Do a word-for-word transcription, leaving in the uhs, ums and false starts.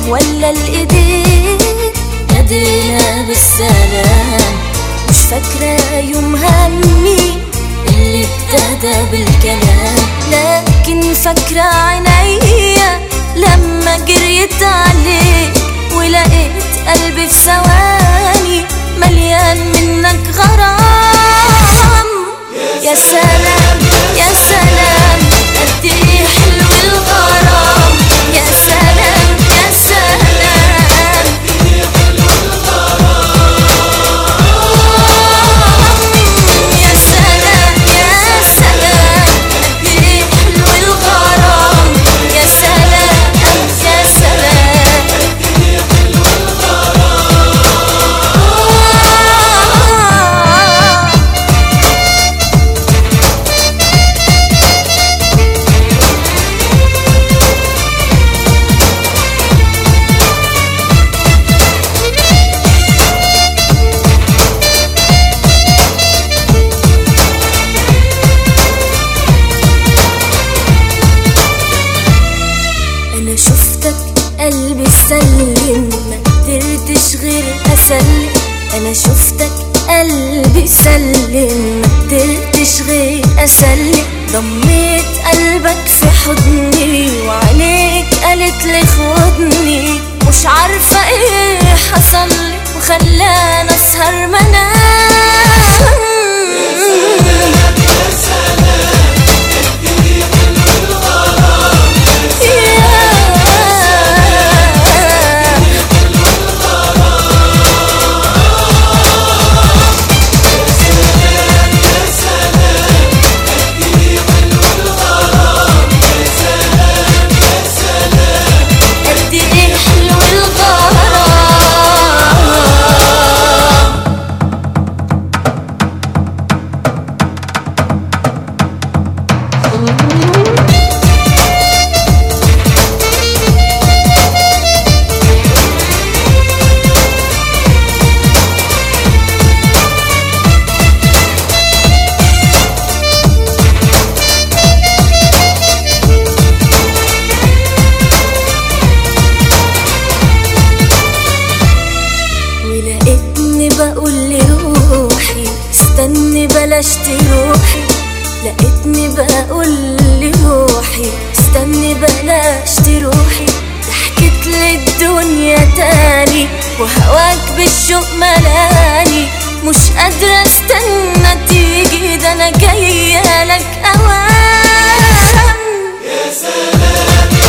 ولا الايدين نادينا بالسلام. مش فاكرة يوم همي اللي ابتدى بالكلام، لكن فاكرة عينيا لما جريت عليك ولقيت قلبي في ثواني مليان منك غرام. يا سلام يا سلام قد ايه حلو الغرام. يا سلام يا سلام يا سلام يا سلام قد ايه حلو الغرام. يا سلام يا سلام أنا شفتك قلبي سلم ما قدرتش غير أسلم. أنا شفتك قلبي سلم ما قدرتش غير أسلم. ضميت قلبك في حضني وعليك قالت لي خدني. مش عارفة ايه حصلي وخلاني أسهر منام. ولقيتني بقول لروحي استني بلاش تروحي. لقيتني بقول لروحي استني بلاش تروحي. ضحكت لي الدنيا تاني وهواك بالشوق ملاني. مش قادرة استنى تيجي ده انا جاية لك اوام. يا سلام